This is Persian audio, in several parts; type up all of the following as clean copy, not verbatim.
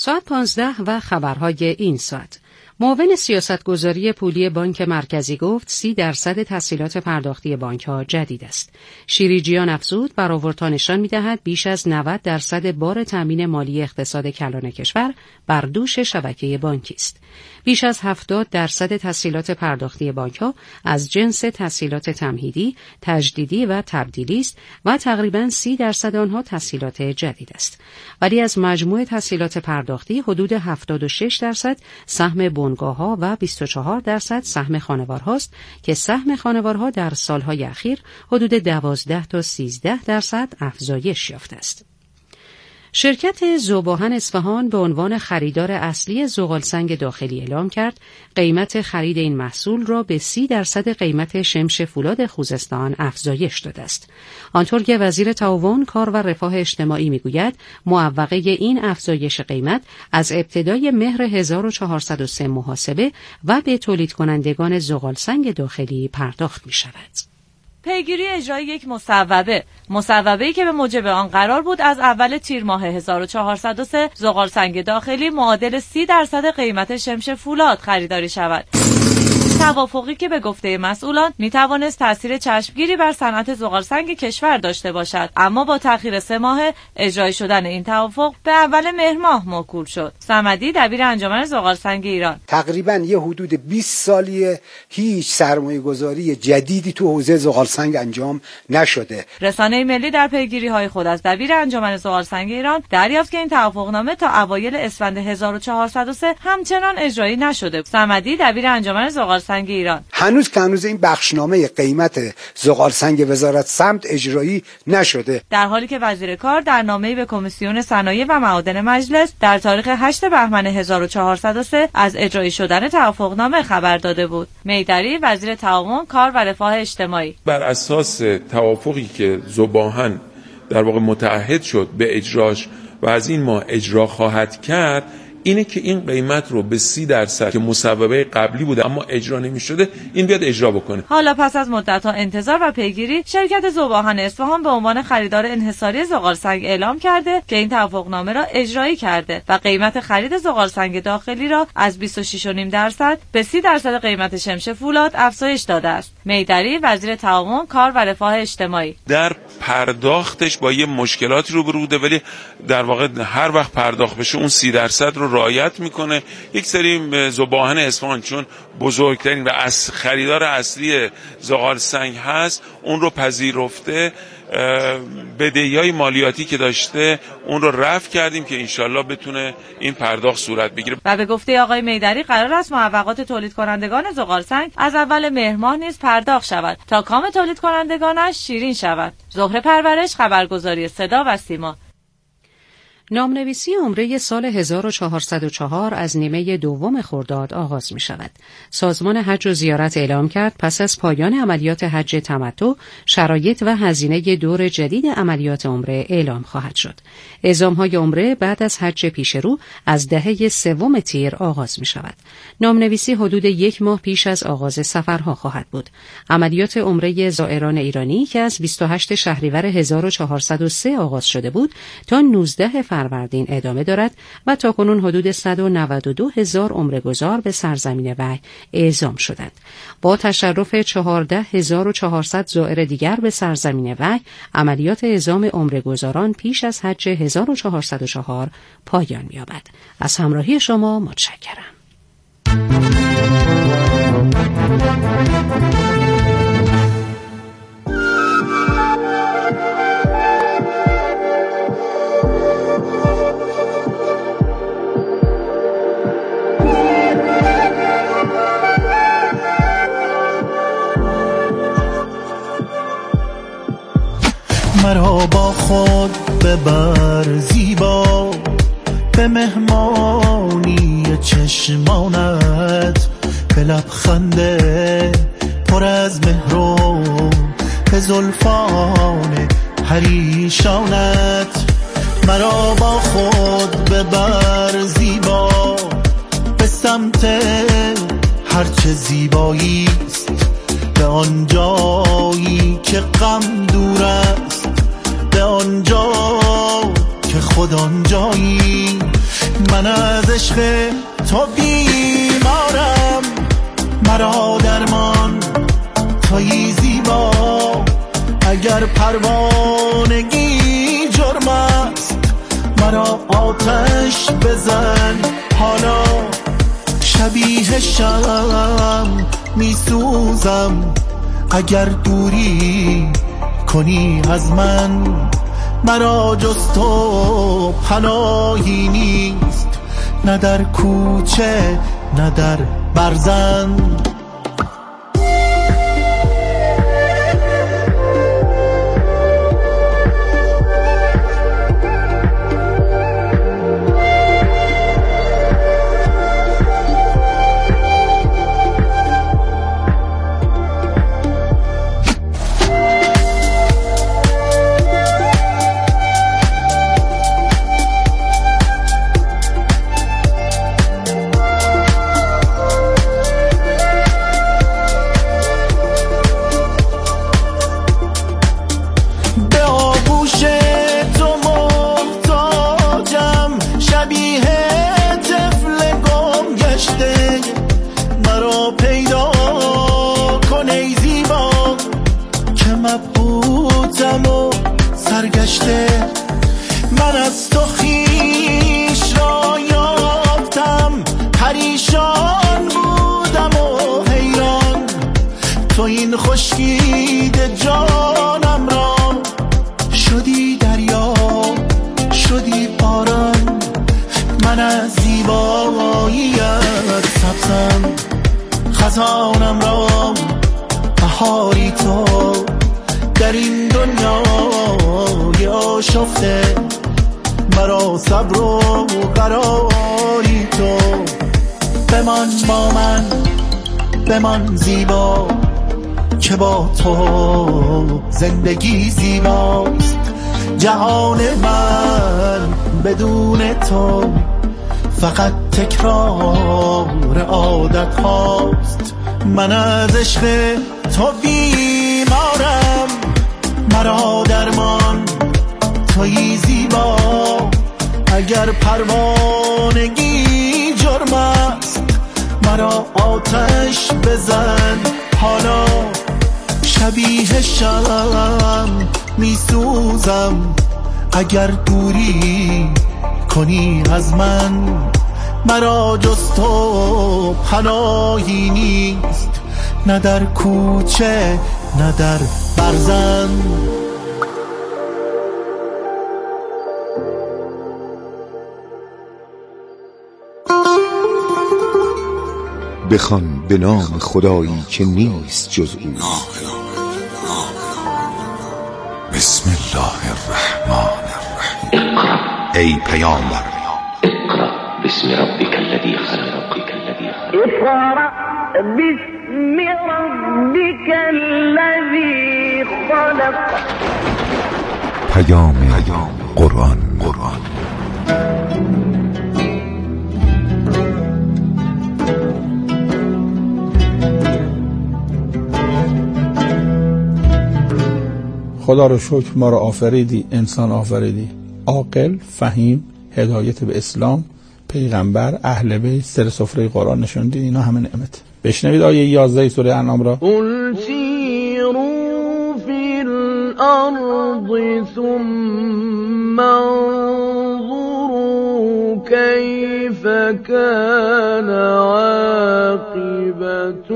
ساعت 15 و خبرهای این ساعت. معاون سیاستگذاری پولی بانک مرکزی گفت 30% تسهیلات پرداختی بانک‌ها جدید است. شیریجیان افزود برآوردها نشان می‌دهد بیش از 90% بار تامین مالی اقتصاد کلان کشور بر دوش شبکه بانکی است. بیش از 70% تسهیلات پرداختی بانک‌ها از جنس تسهیلات تمهیدی، تجدیدی و تبدیلی است و تقریباً 30% آنها تسهیلات جدید است. ولی از مجموع تسهیلات پرداختی حدود 76% سهم بنگاه‌ها و 24% سهم خانوارهاست که سهم خانوارها در سالهای اخیر حدود 12 تا 13% افزایش یافته است. شرکت ذوباهن اصفهان به عنوان خریدار اصلی زغالسنگ داخلی اعلام کرد قیمت خرید این محصول را به 30% قیمت شمش فولاد خوزستان افزایش داده است. آنطور که وزیر تعاون، کار و رفاه اجتماعی میگوید معوقه این افزایش قیمت از ابتدای مهر 1403 محاسبه و به تولید کنندگان زغالسنگ داخلی پرداخت می شود. پیگیری اجرای یک مصوبه‌ای که به موجب آن قرار بود از اول تیر ماه 1403 زغالسنگ داخلی معادل 30% قیمت شمش فولاد خریداری شود. توافقی که به گفته مسئولان میتوانست تاثیر چشمگیری بر صنعت زغالسنگ کشور داشته باشد، اما با تأخیر 3 ماه اجرای شدن این توافق به اول مهر ماه موکول شد. صمدی، دبیر انجمن زغالسنگ ایران: تقریباً یه حدود 20 سالیه هیچ سرمایه‌گذاری جدیدی تو حوزه زغالسنگ انجام نشده. رسانه ملی در پیگیری‌های خود از دبیر انجمن زغالسنگ ایران دریافت که این توافقنامه تا اوایل اسفند 1403 همچنان اجرایی نشده. صمدی، دبیر انجمن زغالسنگ ایران: هنوز این بخشنامه قیمت زغالسنگ وزارت سمت اجرایی نشده، در حالی که وزیر کار در نامه‌ای به کمیسیون صنایع و معادن مجلس در تاریخ 8 بهمن 1403 از اجرایی شدن توافقنامه خبر داده بود. میدری، وزیر تعاون، کار و رفاه اجتماعی: بر اساس توافقی که ذوباهن در واقع متعهد شد به اجراش و از این ماه اجرا خواهد کرد، اینه که این قیمت رو به 30% که مصوبه قبلی بوده اما اجرا نمی‌شده این بیاد اجرا بکنه. حالا پس از مدت‌ها انتظار و پیگیری، شرکت ذوباهن اصفهان به عنوان خریدار انحصاری زغالسنگ اعلام کرده که این توافقنامه را اجرایی کرده و قیمت خرید زغالسنگ داخلی را از 26.5% به 30% قیمت شمش فولاد افزایش داده است. میدری، وزیر تعاون، کار و رفاه اجتماعی: در پرداختش با یه مشکلاتی روبرو بوده، ولی در واقع هر وقت پرداخت بشه اون 30% رو رعایت میکنه. یک سری ذوباهن اصفهان چون بزرگترین و خریدار اصلی زغالسنگ هست اون رو پذیرفته، بدهی‌های مالیاتی که داشته اون رو رفع کردیم که انشالله بتونه این پرداخت صورت بگیره. و به گفته آقای میدری قرار است معوقات تولید کنندگان زغالسنگ از اول مهر ماه نیز پرداخت شود تا کام تولید کنندگانش شیرین شود. زهره پرورش، خبرگزاری صدا و سیما. نامنویسی عمره سال 1404 از نیمه دوم خرداد آغاز می شود. سازمان حج و زیارت اعلام کرد پس از پایان عملیات حج تمتع، شرایط و هزینه دور جدید عملیات عمره اعلام خواهد شد. اعزام‌های عمره بعد از حج پیشرو از دهه سوم تیر آغاز می شود. نامنویسی حدود 1 ماه پیش از آغاز سفرها خواهد بود. عملیات عمره زائران ایرانی که از 28 شهریور 1403 آغاز شده بود تا 19 فروردین ادامه دارد و تاکنون حدود 192,000 عمره‌گزار به سرزمین وحی اعزام شدند. با تشرف 14,400 زائر دیگر به سرزمین وحی، عملیات اعزام عمره‌گزاران پیش از حج 1404 پایان می‌یابد. از همراهی شما متشکرم. مرا با خود ببر زیبا به مهمانی چشمانت، به لبخنده پر از مهر و به زلفان پریشانت. مرا با خود ببر زیبا به سمت هرچه زیبایی است، به آن جایی که غم دور است، به آنجا که خود آنجایی. من عشق تو بیمارم، مرا درمان تویی زیبا. اگر پروانگی جرم است مرا آتش بزن حالا. شبیه شم میسوزم اگر دوری کنی از من. مرا جز تو پناهی نیست، نه در کوچه نه در برزن. من از تو خویش را یافتم، پریشان بودم و حیران. تو این خشکیده جانم را شدی دریا، شدی باران. من از زیباییت سبزم، خزانم را بهاری تو. در این دنیای آشفته مرا صبر و قراری تو. بمان با من، بمان زیبا، که با تو زندگی زیباست. جهان من بدون تو فقط تکرار عادت هاست. من از عشق تو بیمارم، مرا درمان تویی زیبا. اگر پروانگی جرم است مرا آتش بزن حالا. شبیه شم میسوزم اگر دوری کنی از من. مرا جز تو پناهی نیست، نه در کوچه نه در برزن. بخوان به نام خدایی که نیست جز او. بسم الله الرحمن الرحیم. ای پیامبر اقرأ باسم ربک الذی خلق. اقرأ باسم ربک الذی خلق. پیام قرآن. خدا رو شکر ما رو آفریدی، انسان آفریدی، عاقل، فهیم، هدایت به اسلام، پیغمبر، اهل بیت، سر سفره قرآن نشوندی. اینا همه نعمت. بشنوید آیه 11 سوره انعام را. قل سیروا فی الارض ثم انظروا کیف کان عاقبت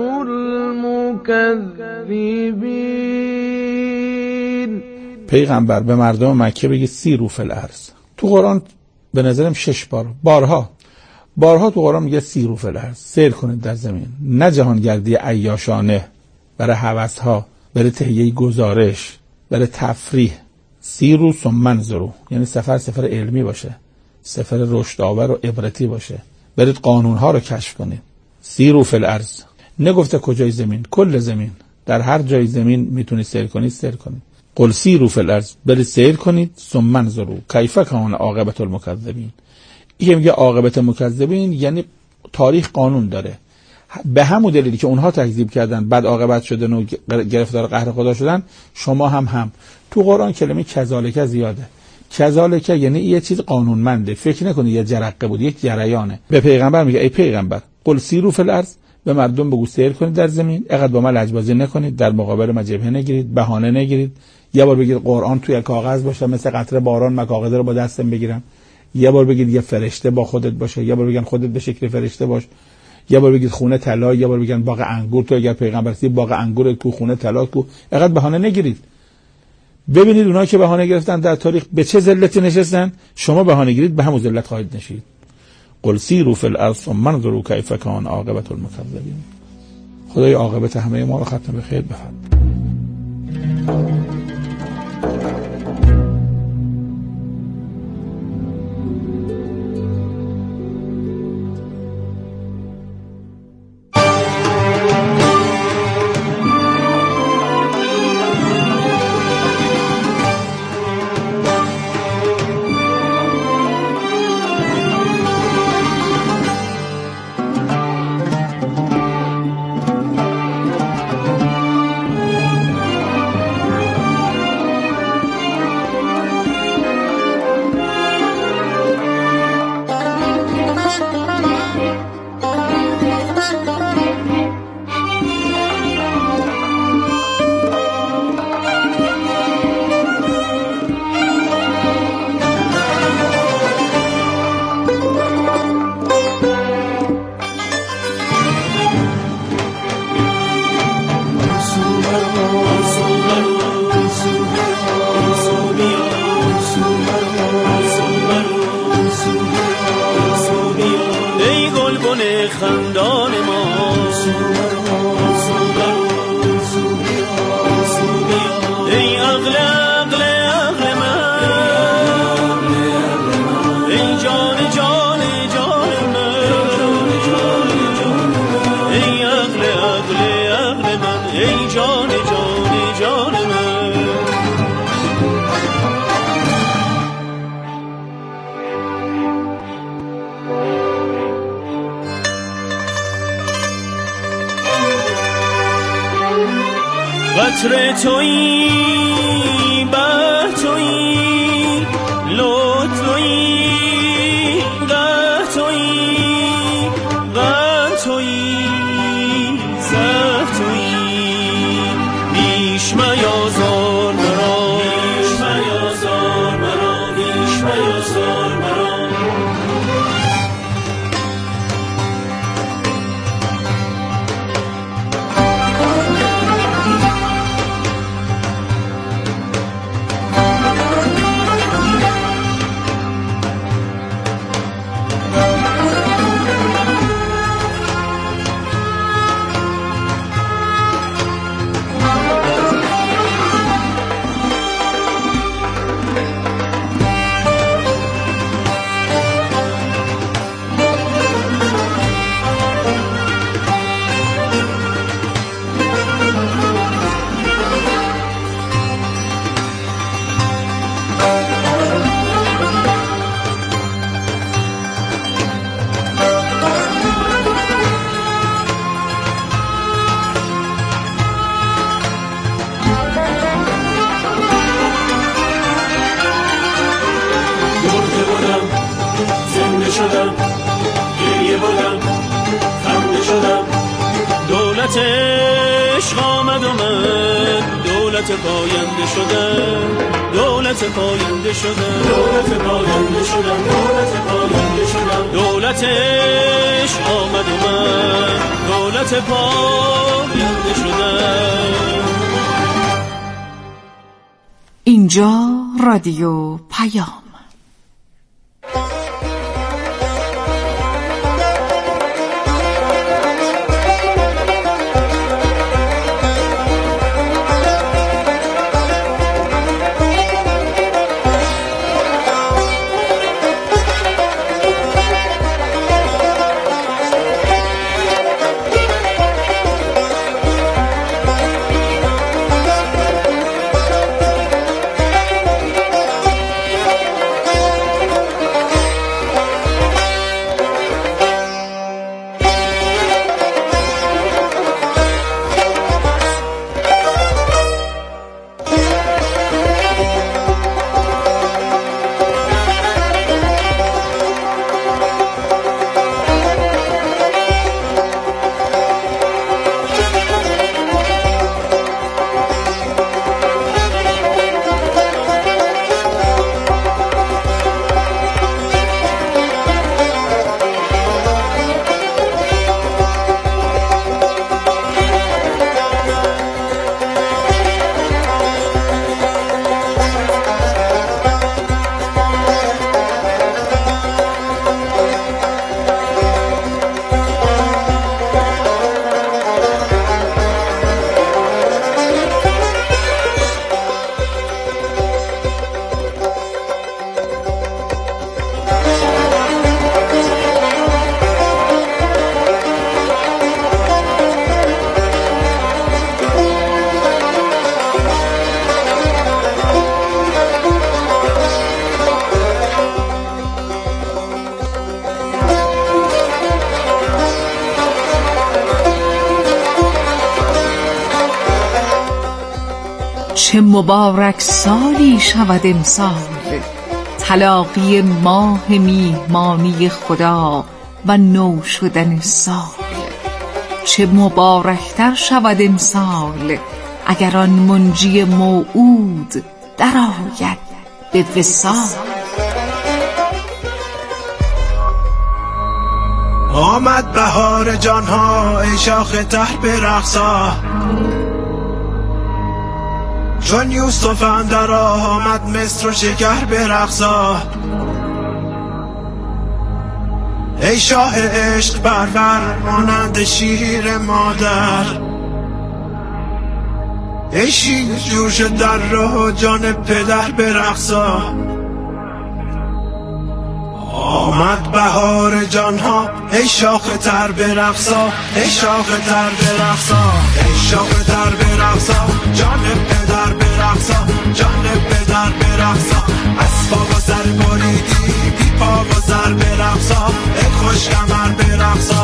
المکذبین. پیغمبر به مردم مکه بگید سیروا فی الارض. تو قرآن به نظرم 6 بارها تو قرآن میگه سیروا فی الارض، سیر کنید در زمین. نه جهانگردی عیاشانه برای هوس‌ها، برای تهیه گزارش، برای تفریح. سیروا ثم انظروا یعنی سفر علمی باشه، سفر رشدآور و عبرتی باشه. برید قانون‌ها رو کشف کنید. سیروا فی الارض نگفته کجای زمین، کل زمین. در هر جای زمین میتونید سیر کنید، سیر کنید. قل سیروا فی الارض، برید سیر کنید. ثم انظروا کیف کان عاقبت المکذبین. این میگه عاقبت مکذبین یعنی تاریخ قانون داره. به همون دلیلی که اونها تکذیب کردن، بد عاقبت شدن و گرفتار قهر خدا شدن، شما هم تو قرآن کلمه کذالک زیاده. کذالک یعنی یه چیز قانونمنده. فکر نکنید یه جرقه بود، یک جریانه. به پیغمبر میگه ای پیغمبر قل سیروا فی الارض، به مردم بگو سیر کنید در زمین، اینقدر با من لجبازی نکنید، در مقابل من جبهه نگیرید، بهانه نگیرید. یه بار بگید قرآن توی کاغذ باشه مثل قطره باران، من کاغذ رو با دستم بگیرم. یه بار بگید یه فرشته با خودت باشه، یه بار بگن خودت به شکل فرشته باش، یه بار بگید خونه طلا، یه بار بگن باغ انگور، تو اگر پیغمبر هستی باغ انگور کو، خونه طلا کو. اینقدر بهانه نگیرید. ببینید اونایی که بهانه گرفتن در تاریخ به چه ذلتی نشستن، شما بهانه گیرید به همون ذلت خواهید نشید. قل سیروا فی الارض ثم انظروا کیف کان عاقبة المکذبین. خدای عاقبت همه ما رو ختم به خیر بفرماید. قطر تویی بر تویی لطف تویی قهر تویی غم تویی زهر تویی بیش میازار مرا بیش میازار مرا بیش میازار مرا عشق آمد و من دولت پاینده شدم دولت پاینده شدم دولت پاینده شدم دولت پاینده شدم دولت عشق آمد و من دولت پاینده شدم. اینجا رادیو پیام. چه مبارک سالی شود امسال، تلاقی ماه میهمانی خدا و نو شدن سال. چه مبارکتر شود امسال اگر آن منجی موعود درآید به وصال. آمد بهار جانها ای شاخ تر برقصا، چون یوسف اندر آمد مصر و شکر برقصا. ای شاه عشق پرور مانند شیر مادر، ای شیر جوش در راه جان پدر برقصا. آمد بهار جانها ای شاخ تر برقصا، ای شاخ تر برقصا، ای شاخ تر برقصا، جان پدر برقصا، جان پدر برقصا. از پا و سر بریدی بی پا و سر برقصا، ای خوش کمر برقصا.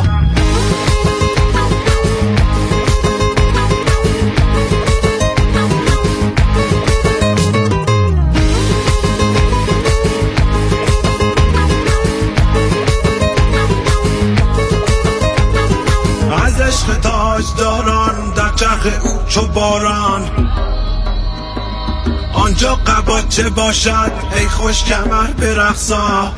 عشق تاجداران در چرخ او چو باران، آنجا قباچه باشد ای خوش کمر برقصا.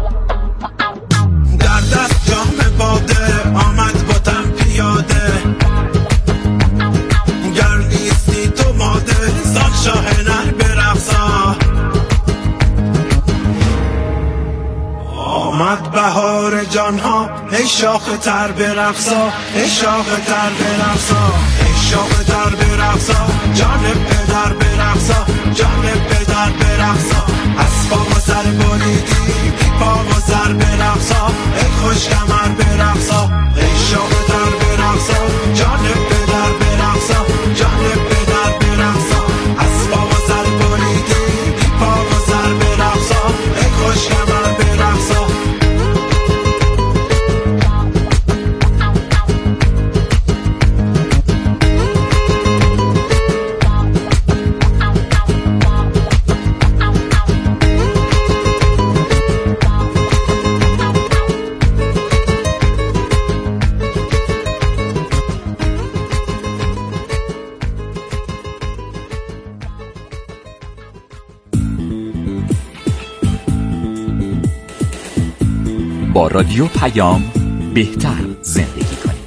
در دست جام باده آمد با تن پیاده، گر نیستی تو ماده زان شاه نر برقصا. آمد بهار جانها ای شاخ تر برقصا، ای شاخ تر برقصا، ای شاخ تر برقصا، جان پدر برقصا، جان پدر برقصا. از پا و سر بریدی بی پا و سر برقصا، ای خوش کمر برقصا. ای شاخ تر برقصا، جان پدر برقصا، جان پدر برقصا. از پا و سر بریدی بی پا و سر برقصا، ای خوش کمر برقصا. با رادیو پیام بهتر زندگی کنید.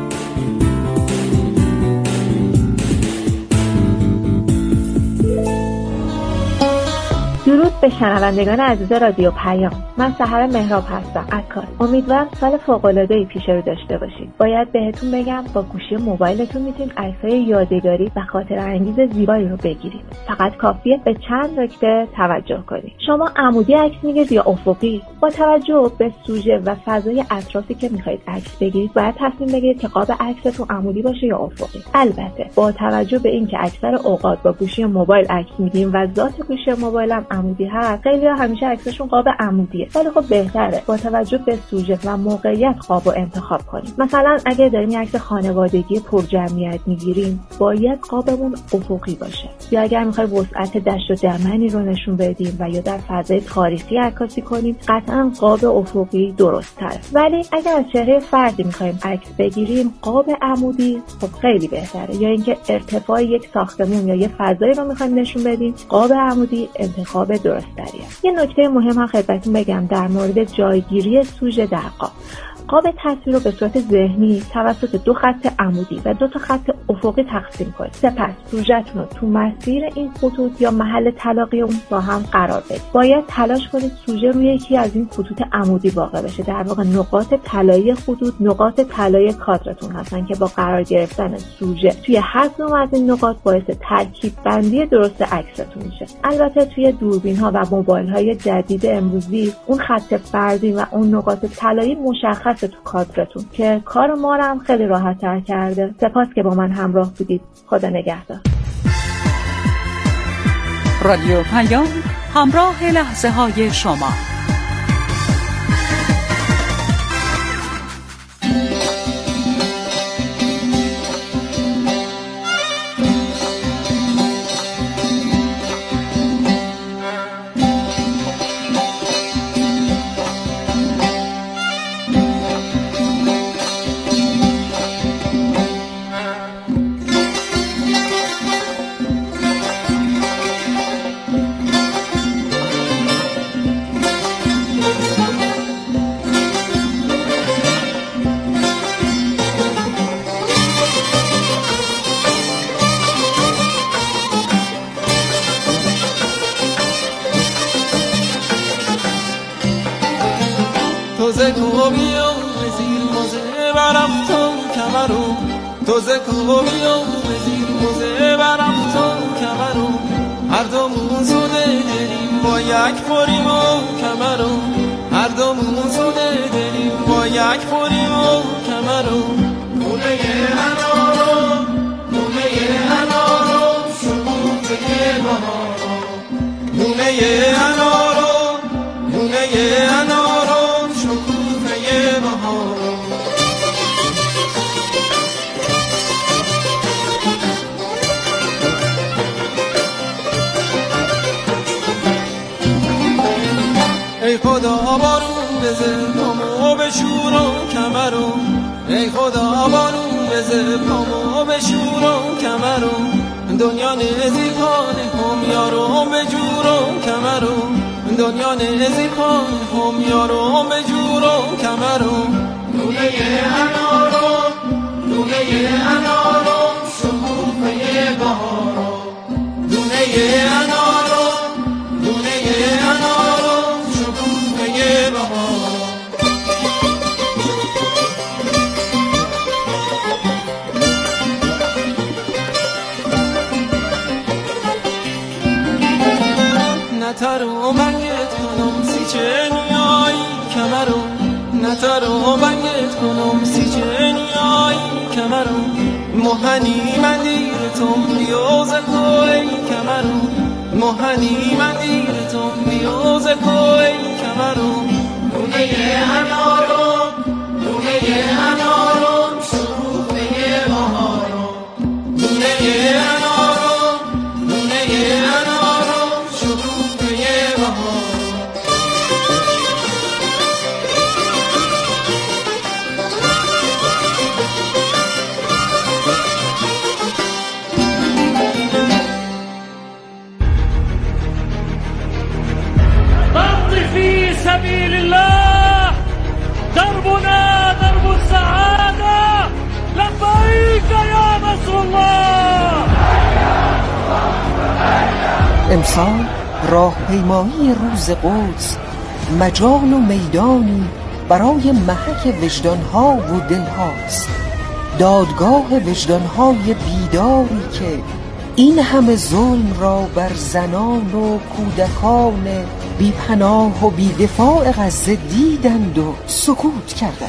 درود به شنوندگان عزیز رادیو پیام. من سحر مهراب هستم از کار. امیدوارم سال فوق‌العاده‌ای پیش رو داشته باشید. باید بهتون بگم با گوشی موبایلتون میتونید عکس‌های یادگاری و خاطره انگیز زیبایی رو بگیرید. فقط کافیه به چند نکته توجه کنید. شما عمودی عکس میگیرید یا افقی؟ با توجه به سوژه و فضای اطرافی که میخواید عکس بگیرید باید تصمیم بگیرید که قاب عکستون عمودی باشه یا افقی. البته با توجه به اینکه اکثر اوقات با گوشی موبایل عکس میگیریم و ذات گوشی موبایلم عمودی هست، خیلی‌ها همیشه عکسشون قاب عمودیه. ولی خب بهتره با توجه به سوژه و موقعیت قابو انتخاب کنیم. مثلا اگه داریم عکس خانوادگی پرجمعیت میگیریم باید قابمون افقی باشه، یا اگر می‌خوایم وسعت دشت و دمنی رو نشون بدیم و یا در فضای تاریخی عکاسی کنیم قطعاً قاب افقی درست‌تره. ولی اگر از چهره فردی می‌خوایم عکس بگیریم قاب عمودی خب خیلی بهتره. یا اینکه ارتفاع یک ساختمون یا یه فضایی رو می‌خوایم نشون بدیم قاب عمودی انتخاب درست‌تریه. یه نکته مهم هم خدمتتون بگم در مورد جایگیری سوژه در قاب. قاب تصویر رو به صورت ذهنی توسط 2 خط عمودی و 2 خط افقی تقسیم کنید. سپس سوژه‌تون رو تو مسیر این خطوط یا محل تلاقی اون با هم قرار بدید. باید تلاش کنید سوژه روی یکی از این خطوط عمودی واقع بشه. در واقع نقاط طلایی خطوط نقاط طلایی کادرتون هستن که با قرار گرفتن سوژه توی هر کدوم از این نقاط باعث ترکیب بندی درست عکستون میشه. البته توی دوربین‌ها و موبایل‌های جدید امروزی اون خط فردی و اون نقاط طلایی مشخص تو کادرتون که کار ما رو هم خیلی راحت تر کرده. سپاس که با من همراه بودید. خدا نگهدار. رادیو پیام همراه لحظه های شما. تو زکوبی و زیر موزه برم تو کمرو تو زکوبی و زیر موزه برم تو کمرو هر دومون سوده دلیم با یک خوریم و کمرو هر دومون سوده دلیم با یک خوریم و کمرو گونه انارو گونه انارو شکوفه بهارو گونه انارو گونه انارو شکوفه بهارو ای خدا بارون بزه پامو بشور و کمرو ای خدا بارون بزه پامو بشور و کمرو دنیا نزیکان هم یارو بجور و کمرو دنیا نزیکان هم یارو بجور و کمرو لونه انارو لونه انارو شکوفه بهارو لونه انارو لونه انارو شکوفه بهارو نترو بنگت کنم سی چنیای کمرو نترو بنگت کنم سی چنیای کمرو مهنی من دیرتم بیوز کوی کمرو مهنی من دیرتم بیوز کوی کمرو لونه انارو لونه انارو شکوفه بهارو لونه انارو لونه انارو شکوفه بهارو في سبيل الله دربنا درب السعادة لبيك يا رسول الله. امسال راهپیمایی روز قدس مجال و میدانی برای محک وجدانها و دلهاست، دادگاه وجدانهای بیداری که این همه ظلم را بر زنان و کودکان بی پناه و بی دفاع غزه دیدند و سکوت کردند.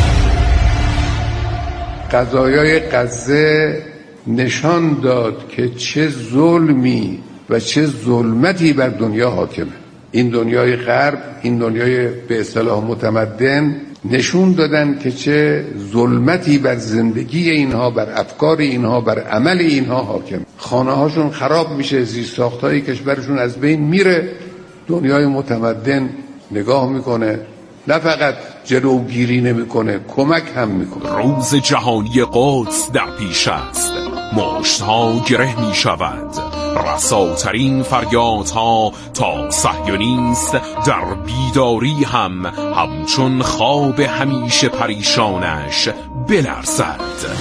قضایای غزه نشان داد که چه ظلمی و چه ظلمتی بر دنیا حاکمه. این دنیای غرب، این دنیای به اصطلاح متمدن نشون دادن که چه ظلمتی بر زندگی اینها، بر افکار اینها، بر عمل اینها حاکم. خانه هاشون خراب میشه، زیرساختهای کشورشون از بین میره. دنیای متمدن نگاه میکنه، نه فقط جلوگیری نمیکنه، کمک هم میکنه. روز جهانی قدس در پیش است، مشتها گره میشود، رساترین فریادها تا صهیونیست در بیداری هم همچون خواب همیشه پریشانش بلرزد.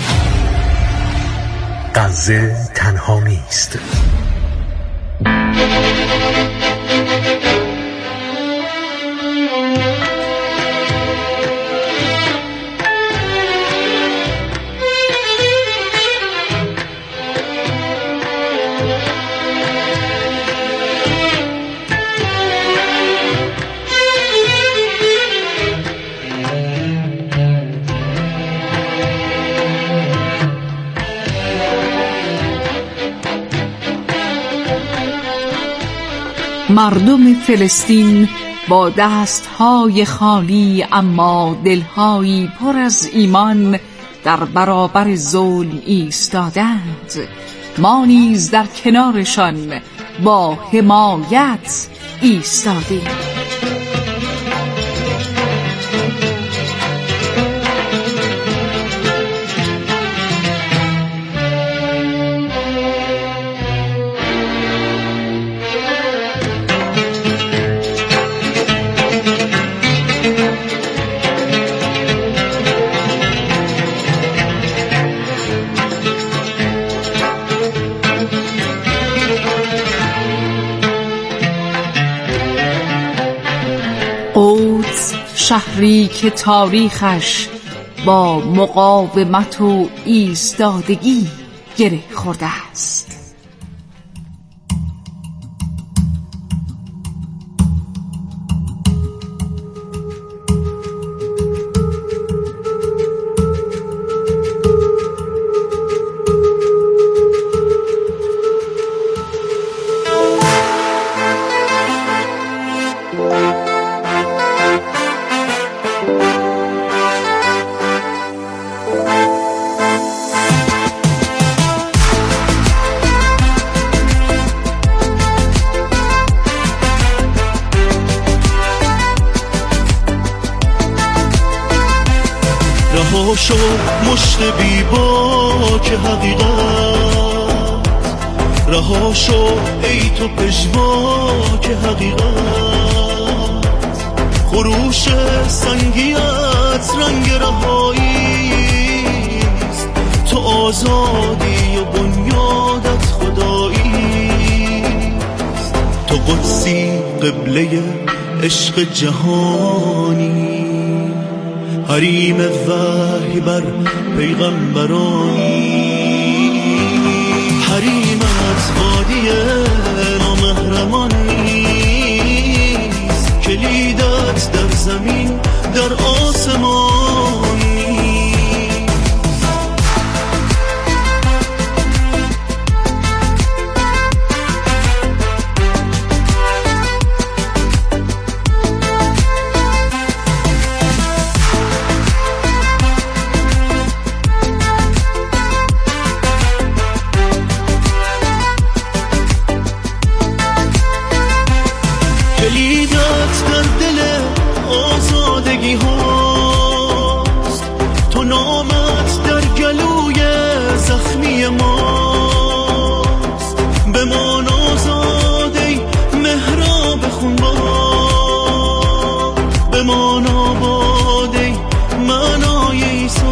غزه تنها نیست. مردم فلسطین با دستهای خالی اما دلهایی پر از ایمان در برابر ظلم ایستادند. ما نیز در کنارشان با حمایت ایستادیم. شهری که تاریخش با مقاومت و ایستادگی گره خورده است. شو مشت بی باک حقیقت، رها شو ای تو پژواک حقیقت، خروش سنگیت رنگ رهاییست، تو آزادی و بنیادت خداییست، تو قدسی قبله عشق جهانی، حریم وحی بر پیغمبرانی، حریمت وادی نامحرمان نیست، کلیدت در زمین در آسمان نیست. کلیدت در دل آزادگی هاست، تو نامت در گلوی زخمی ماست، بمان آزاد ای محراب خونبار، بمان آباد ای معنای عیسی،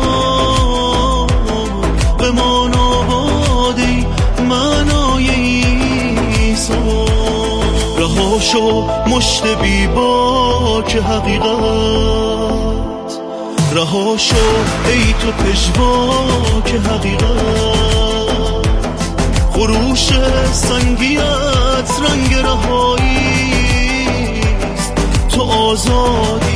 بمان آباد ای معنای عیسی. رها شو مشت بی باک حقیقت، رها شو ای تو پژواک حقیقت، خروش سنگیت رنگ رهاییست، تو آزادی